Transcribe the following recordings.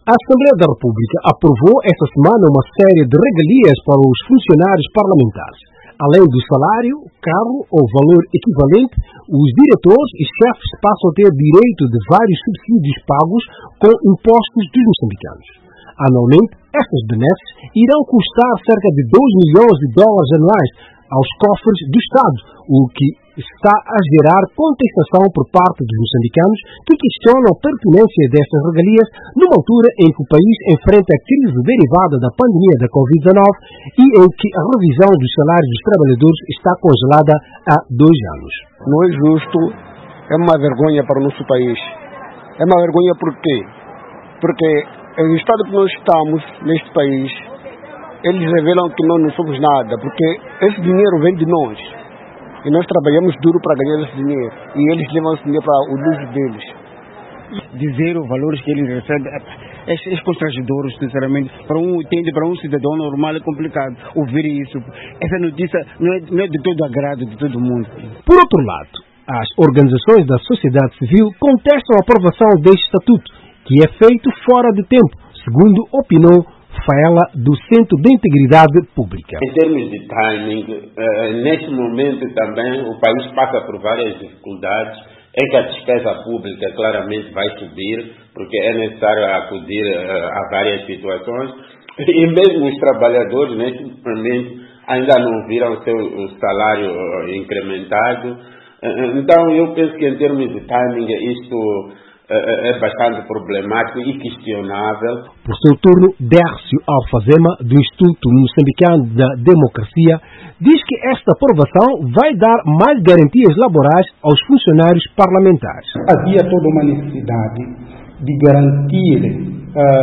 A Assembleia da República aprovou esta semana uma série de regalias para os funcionários parlamentares. Além do salário, cargo ou valor equivalente, os diretores e chefes passam a ter direito de vários subsídios pagos com impostos dos moçambicanos. Anualmente, estas benesses irão custar cerca de 2 milhões de dólares anuais aos cofres do Estado, o que está a gerar contestação por parte dos moçambicanos que questionam a pertinência destas regalias numa altura em que o país enfrenta a crise derivada da pandemia da Covid-19 e em que a revisão dos salários dos trabalhadores está congelada há 2 anos. Não é justo, é uma vergonha para o nosso país. É uma vergonha por quê? Porque o estado que nós estamos neste país, eles revelam que nós não somos nada, porque esse dinheiro vem de nós. E nós trabalhamos duro para ganhar esse dinheiro. E eles levam esse dinheiro para o uso deles. Dizer os valores que eles recebem é constrangedor, sinceramente. Para um cidadão normal é complicado ouvir isso. Essa notícia não é de todo agrado de todo mundo. Por outro lado, as organizações da sociedade civil contestam a aprovação deste estatuto, que é feito fora de tempo, segundo opinou Faela, do Centro de Integridade Pública. Em termos de timing, neste momento também o país passa por várias dificuldades em que a despesa pública claramente vai subir, porque é necessário acudir a várias situações, e mesmo os trabalhadores neste momento ainda não viram o seu salário incrementado. Então eu penso que em termos de timing isto é bastante problemático e questionável. Por seu turno, Dércio Alfazema, do Instituto Moçambicano da Democracia, diz que esta aprovação vai dar mais garantias laborais aos funcionários parlamentares. Havia toda uma necessidade de garantir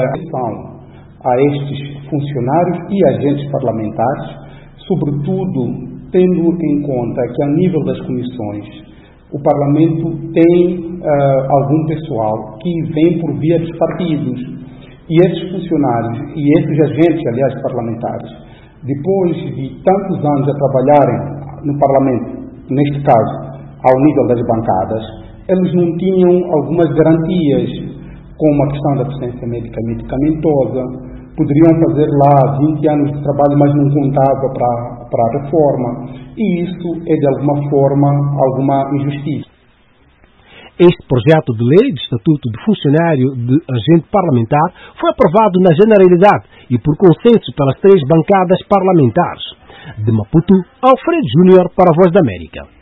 a estes funcionários e agentes parlamentares, sobretudo tendo em conta que, a nível das comissões, o Parlamento tem algum pessoal que vem por via dos partidos. E esses funcionários e esses agentes, aliás, parlamentares, depois de tantos anos a trabalharem no Parlamento, neste caso, ao nível das bancadas, eles não tinham algumas garantias, como a questão da assistência médica medicamentosa. Poderiam fazer lá 20 anos de trabalho, mas não contava para a reforma. E isso é, de alguma forma, alguma injustiça. Este projeto de lei de Estatuto de Funcionário de Agente Parlamentar foi aprovado na generalidade e por consenso pelas 3 bancadas parlamentares. De Maputo, Alfredo Júnior para a Voz da América.